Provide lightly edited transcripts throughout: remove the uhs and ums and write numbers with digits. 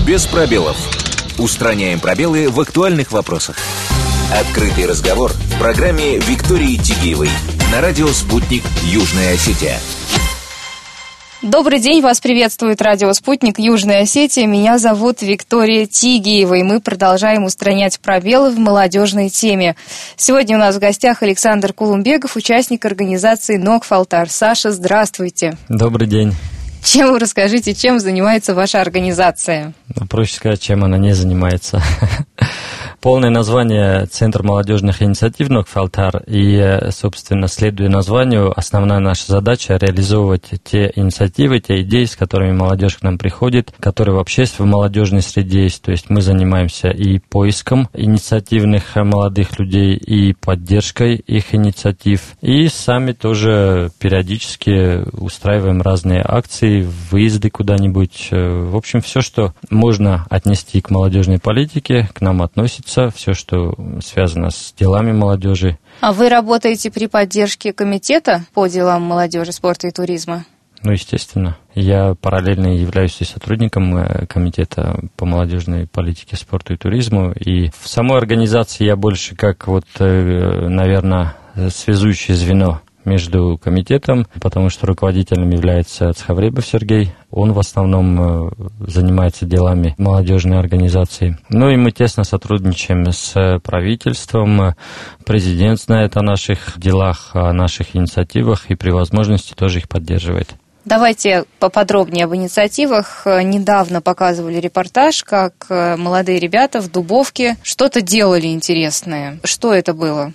Без пробелов. Устраняем пробелы в актуальных вопросах. Открытый разговор в программе Виктории Тигиевой на радио «Спутник. Южная Осетия». Добрый день, вас приветствует радио «Спутник. Южная Осетия». Меня зовут Виктория Тигиева, и мы продолжаем устранять пробелы в молодежной теме. Сегодня у нас в гостях Александр Кулумбеков, участник организации «Нокф Алтар». Саша, здравствуйте. Добрый день. Чем вы расскажите, чем занимается ваша организация? Проще сказать, чем она не занимается. Полное название «Центр молодежных инициатив Нокф Алтар», и, собственно, следуя названию, основная наша задача – реализовывать те инициативы, те идеи, с которыми молодежь к нам приходит, которые вообще в молодежной среде есть. То есть мы занимаемся и поиском инициативных молодых людей, и поддержкой их инициатив, и сами тоже периодически устраиваем разные акции, выезды куда-нибудь. В общем, все, что можно отнести к молодежной политике, к нам относится. Все, что связано с делами молодежи. А вы работаете при поддержке комитета по делам молодежи, спорта и туризма? Естественно. Я параллельно являюсь и сотрудником комитета по молодежной политике, спорту и туризму. И в самой организации я больше как, наверное, связующее звено между комитетом, потому что руководителем является Цхавребов Сергей. Он в основном занимается делами молодежной организации. Ну и мы тесно сотрудничаем с правительством. Президент знает о наших делах, о наших инициативах и при возможности тоже их поддерживает. Давайте поподробнее об инициативах. Недавно показывали репортаж, как молодые ребята в Дубовке что-то делали интересное. Что это было?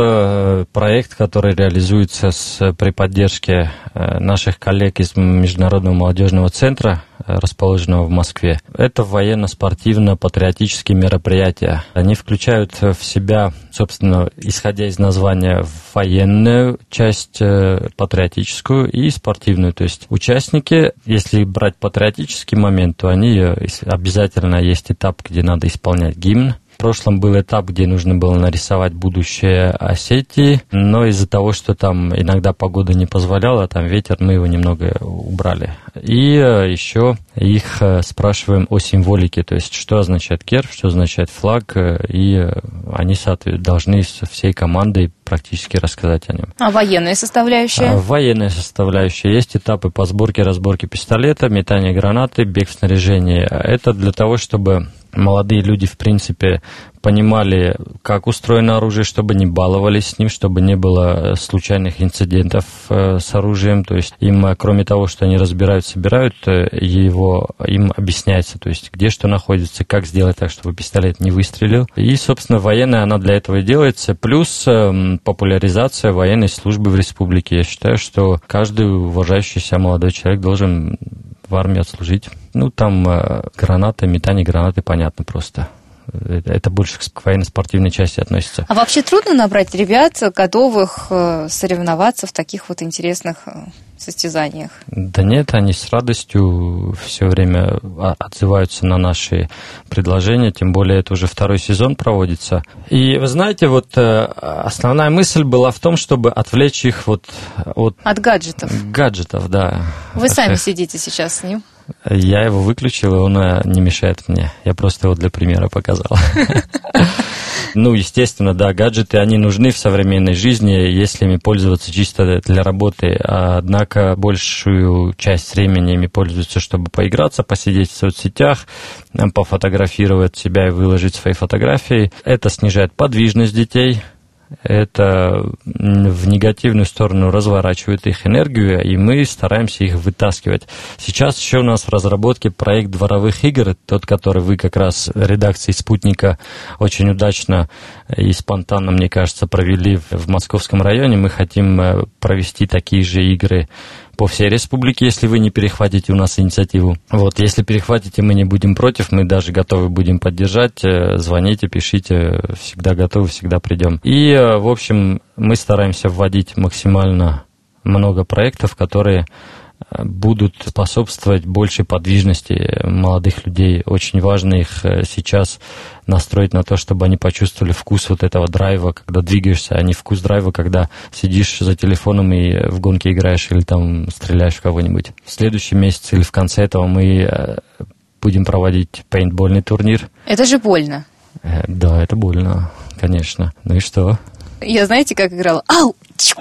Это проект, который реализуется при поддержке наших коллег из Международного молодежного центра, расположенного в Москве. Это военно-спортивно-патриотические мероприятия. Они включают в себя, собственно, исходя из названия, военную часть, патриотическую и спортивную. То есть участники, если брать патриотический момент, то они обязательно есть этап, где надо исполнять гимн. В прошлом был этап, где нужно было нарисовать будущее Осетии, но из-за того, что там иногда погода не позволяла, там ветер, мы его немного убрали. И еще их спрашиваем о символике, то есть что означает герб, что означает флаг, и они, соответственно, должны со всей командой практически рассказать о нем. А военная составляющая? Военная составляющая. Есть этапы по сборке, разборке пистолета, метание гранаты, бег в снаряжении. Это для того, чтобы молодые люди, в принципе, понимали, как устроено оружие, чтобы не баловались с ним, чтобы не было случайных инцидентов с оружием. То есть им, кроме того, что они разбирают, собирают его, им объясняется, то есть где что находится, как сделать так, чтобы пистолет не выстрелил. И, собственно, военная, она для этого и делается. Плюс популяризация военной службы в республике. Я считаю, что каждый уважающий себя молодой человек должен в армии отслужить. Там гранаты, метание гранаты, понятно просто. Это больше к военно-спортивной части относится. А вообще трудно набрать ребят, готовых соревноваться в таких вот интересных состязаниях? Да нет, они с радостью все время отзываются на наши предложения, тем более это уже второй сезон проводится. И вы знаете, основная мысль была в том, чтобы отвлечь их от гаджетов. Гаджетов, да. Вы сами сидите сейчас с ним? Я его выключил, и он не мешает мне. Я просто его для примера показал. Естественно, да, гаджеты, они нужны в современной жизни, если ими пользоваться чисто для работы. Однако большую часть времени ими пользуются, чтобы поиграться, посидеть в соцсетях, пофотографировать себя и выложить свои фотографии. Это снижает подвижность детей. Это в негативную сторону разворачивает их энергию, и мы стараемся их вытаскивать. Сейчас еще у нас в разработке проект дворовых игр, тот, который вы как раз редакции «Спутника» очень удачно и спонтанно, мне кажется, провели в Московском районе. Мы хотим провести такие же игры по всей республике, если вы не перехватите у нас инициативу. Если перехватите, мы не будем против, мы даже готовы будем поддержать. Звоните, пишите, всегда готовы, всегда придем. И, в общем, мы стараемся вводить максимально много проектов, которые будут способствовать большей подвижности молодых людей. Очень важно их сейчас настроить на то, чтобы они почувствовали вкус этого драйва, когда двигаешься, а не вкус драйва, когда сидишь за телефоном и в гонке играешь или там стреляешь в кого-нибудь. В следующем месяце или в конце этого мы будем проводить пейнтбольный турнир. Это же больно. Да, это больно, конечно. Ну и что? Я знаете, как играла? Ау!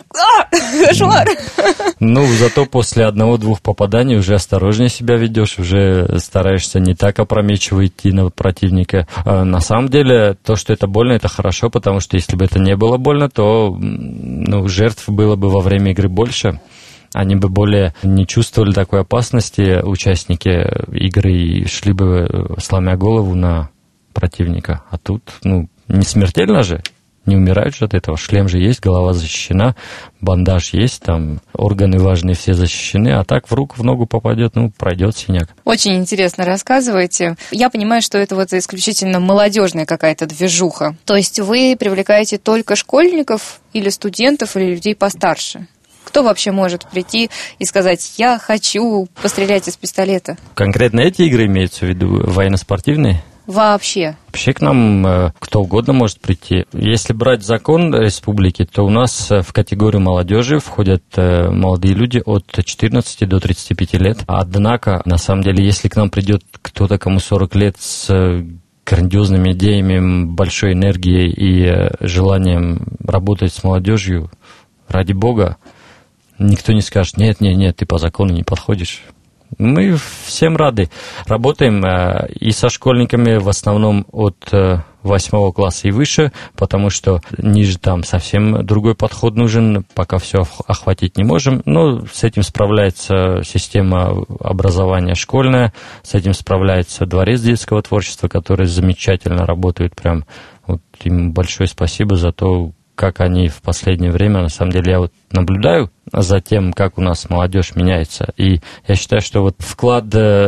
Кошмар! Ну, зато после 1-2 попаданий уже осторожнее себя ведешь, уже стараешься не так опрометчиво идти на противника. На самом деле, то, что это больно, это хорошо, потому что если бы это не было больно, то жертв было бы во время игры больше. Они бы более не чувствовали такой опасности, участники игры, и шли бы, сломя голову на противника. А тут, не смертельно же. Не умирают же от этого. Шлем же есть, голова защищена, бандаж есть, там органы важные все защищены, а так в руку, в ногу попадет, пройдет синяк. Очень интересно рассказываете. Я понимаю, что это вот исключительно молодежная какая-то движуха. То есть вы привлекаете только школьников или студентов, или людей постарше? Кто вообще может прийти и сказать: я хочу пострелять из пистолета? Конкретно эти игры имеются в виду, военно-спортивные? Вообще к нам кто угодно может прийти. Если брать закон республики, то у нас в категорию молодежи входят молодые люди от 14 до 35 лет. Однако, на самом деле, если к нам придет кто-то, кому 40 лет, с грандиозными идеями, большой энергией и желанием работать с молодежью, ради бога, никто не скажет: нет, ты по закону не подходишь. Мы всем рады. Работаем и со школьниками в основном от 8 класса и выше, потому что ниже там совсем другой подход нужен, пока все охватить не можем. Но с этим справляется система образования школьная, с этим справляется Дворец детского творчества, который замечательно работает. Прям им большое спасибо за то, как они в последнее время, на самом деле, я наблюдаю за тем, как у нас молодежь меняется. И я считаю, что вклад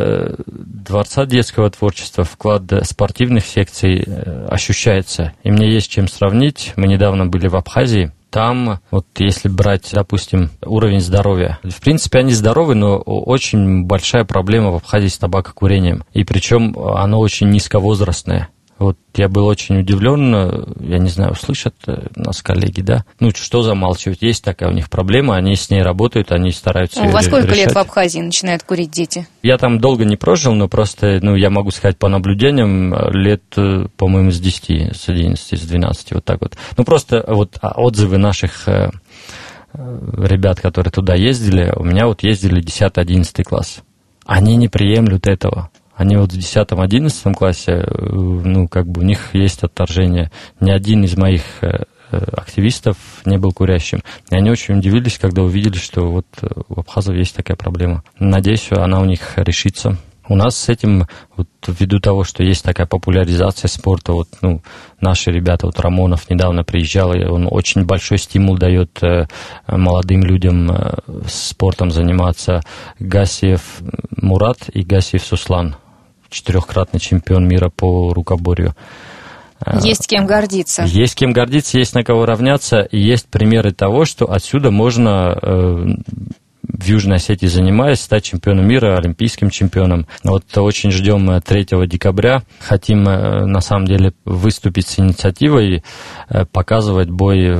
Дворца детского творчества, вклад спортивных секций ощущается. И мне есть чем сравнить. Мы недавно были в Абхазии. Там, если брать, допустим, уровень здоровья, в принципе, они здоровы, но очень большая проблема в Абхазии с табакокурением. И причем оно очень низковозрастное. Я был очень удивлен, я не знаю, услышат нас коллеги, да? Что замалчивать? Есть такая у них проблема, они с ней работают, они стараются ее решать. Во сколько лет в Абхазии начинают курить дети? Я там долго не прожил, но просто, я могу сказать по наблюдениям, лет, по-моему, с 10, с 11, с 12, вот так вот. Просто отзывы наших ребят, которые туда ездили, у меня ездили 10-11 класс. Они не приемлют этого. Они в 10-11 классе, у них есть отторжение. Ни один из моих активистов не был курящим. И они очень удивились, когда увидели, что в Абхазии есть такая проблема. Надеюсь, она у них решится. У нас с этим, ввиду того, что есть такая популяризация спорта, наши ребята, Рамонов недавно приезжал, и он очень большой стимул дает молодым людям спортом заниматься. Гасиев Мурат и Гасиев Суслан, 4-кратный чемпион мира по рукоборью. Есть кем гордиться. Есть кем гордиться, есть на кого равняться, и есть примеры того, что отсюда можно в Южной Осетии, занимаясь, стать чемпионом мира, олимпийским чемпионом. Очень ждем 3 декабря. Хотим, на самом деле, выступить с инициативой, показывать бой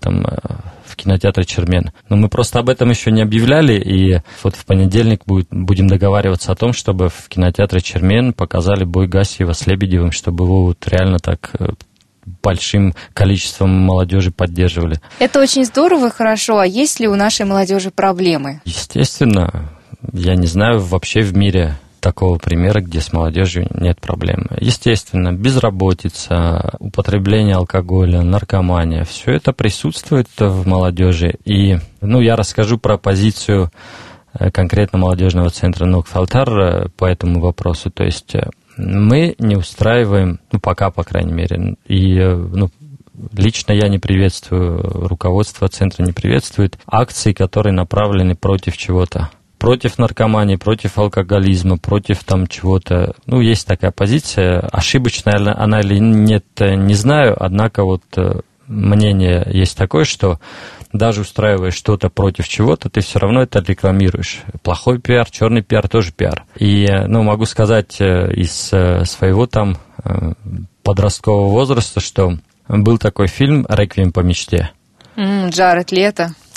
в кинотеатре «Чермен». Но мы просто об этом еще не объявляли, и в понедельник будем договариваться о том, чтобы в кинотеатре «Чермен» показали бой Гасиева с Лебедевым, чтобы его реально так большим количеством молодежи поддерживали. Это очень здорово и хорошо. А есть ли у нашей молодежи проблемы? Естественно. Я не знаю вообще в мире такого примера, где с молодежью нет проблем. Естественно, безработица, употребление алкоголя, наркомания, все это присутствует в молодежи. И, я расскажу про позицию конкретно молодежного центра Нук-Фалтар по этому вопросу. То есть мы не устраиваем, пока, по крайней мере, и лично я не приветствую, руководство центра не приветствует акции, которые направлены против чего-то. Против наркомании, против алкоголизма, против чего-то. Есть такая позиция. Ошибочная она или нет, не знаю. Однако мнение есть такое, что даже устраивая что-то против чего-то, ты все равно это рекламируешь. Плохой пиар, черный пиар тоже пиар. И, могу сказать из своего подросткового возраста, что был такой фильм «Реквием по мечте». Джаред Лето.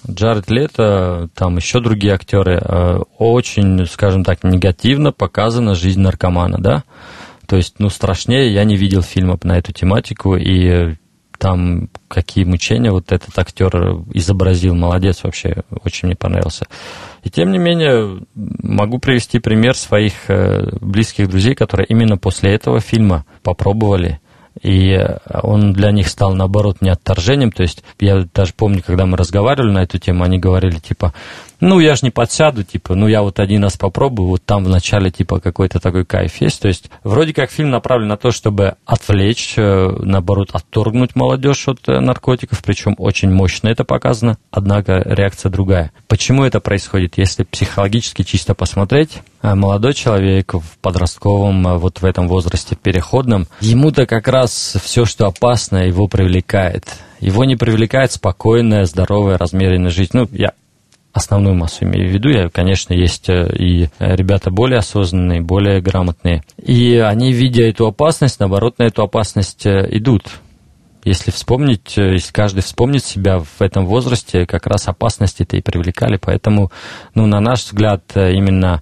Джаред Лето, там еще другие актеры, очень, скажем так, негативно показана жизнь наркомана, да? То есть, страшнее я не видел фильмов на эту тематику, и там какие мучения вот этот актер изобразил, молодец вообще, очень мне понравился. И тем не менее, могу привести пример своих близких друзей, которые именно после этого фильма попробовали, и он для них стал, наоборот, не отторжением. То есть я даже помню, когда мы разговаривали на эту тему, они говорили, типа, я же не подсяду, типа, я вот один раз попробую, вот там вначале, типа, какой-то такой кайф есть. То есть вроде как фильм направлен на то, чтобы отвлечь, наоборот, отторгнуть молодежь от наркотиков, причем очень мощно это показано, однако реакция другая. Почему это происходит? Если психологически чисто посмотреть, молодой человек в подростковом, вот в этом возрасте переходном, ему-то как раз все, что опасно, его привлекает. Его не привлекает спокойная, здоровая, размеренная жизнь. Я основную массу имею в виду. Конечно, есть и ребята более осознанные, более грамотные. И они, видя эту опасность, наоборот, на эту опасность идут. Если вспомнить, если каждый вспомнит себя в этом возрасте, как раз опасности-то и привлекали. Поэтому, на наш взгляд, именно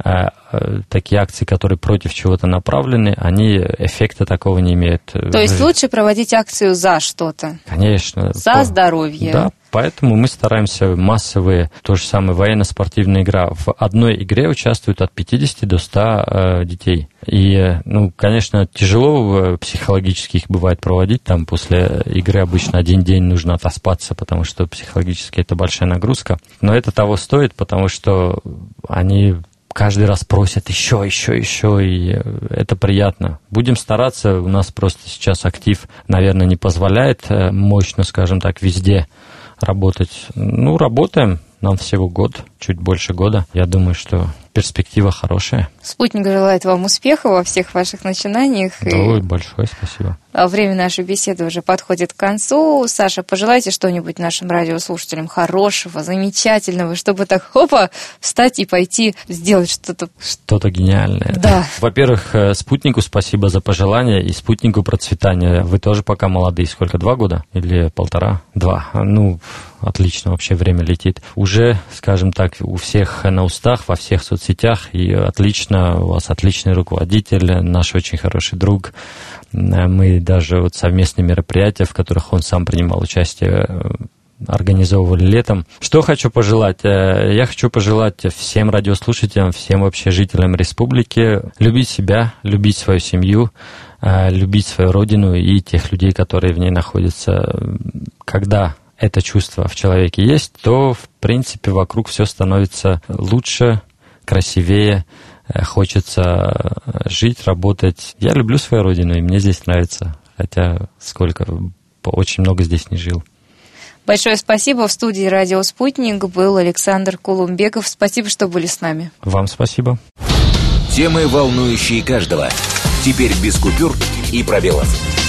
такие акции, которые против чего-то направлены, они эффекта такого не имеют. То есть лучше проводить акцию за что-то? Конечно. За здоровье. Да, поэтому мы стараемся массовые, то же самое, военно-спортивная игра. В одной игре участвуют от 50 до 100 детей. И, конечно, тяжело психологически их бывает проводить. Там после игры обычно один день нужно отоспаться, потому что психологически это большая нагрузка. Но это того стоит, потому что они каждый раз просят еще, и это приятно. Будем стараться, у нас просто сейчас актив, наверное, не позволяет мощно, скажем так, везде работать. Работаем, нам всего год, чуть больше года. Я думаю, что перспектива хорошая. «Спутник» желает вам успеха во всех ваших начинаниях. Да, большое спасибо. Время нашей беседы уже подходит к концу. Саша, пожелайте что-нибудь нашим радиослушателям хорошего, замечательного, чтобы так, встать и пойти сделать что-то. Что-то гениальное. Да. Во-первых, «Спутнику» спасибо за пожелания, и «Спутнику» процветания. Вы тоже пока молодые. Сколько, 2 года? Или 1,5? 2. Отлично, вообще время летит. Уже, скажем так, у всех на устах, во всех соцсетях, и отлично, у вас отличный руководитель, наш очень хороший друг. Мы даже совместные мероприятия, в которых он сам принимал участие, организовывали летом. Что хочу пожелать? Я хочу пожелать всем радиослушателям, всем вообще жителям республики любить себя, любить свою семью, любить свою родину и тех людей, которые в ней находятся. Когда это чувство в человеке есть, то, в принципе, вокруг все становится лучше, красивее, хочется жить, работать. Я люблю свою родину, и мне здесь нравится, хотя очень много здесь не жил. Большое спасибо. В студии «Радио Спутник» был Александр Кулумбеков. Спасибо, что были с нами. Вам спасибо. Темы, волнующие каждого. Теперь без купюр и пробелов.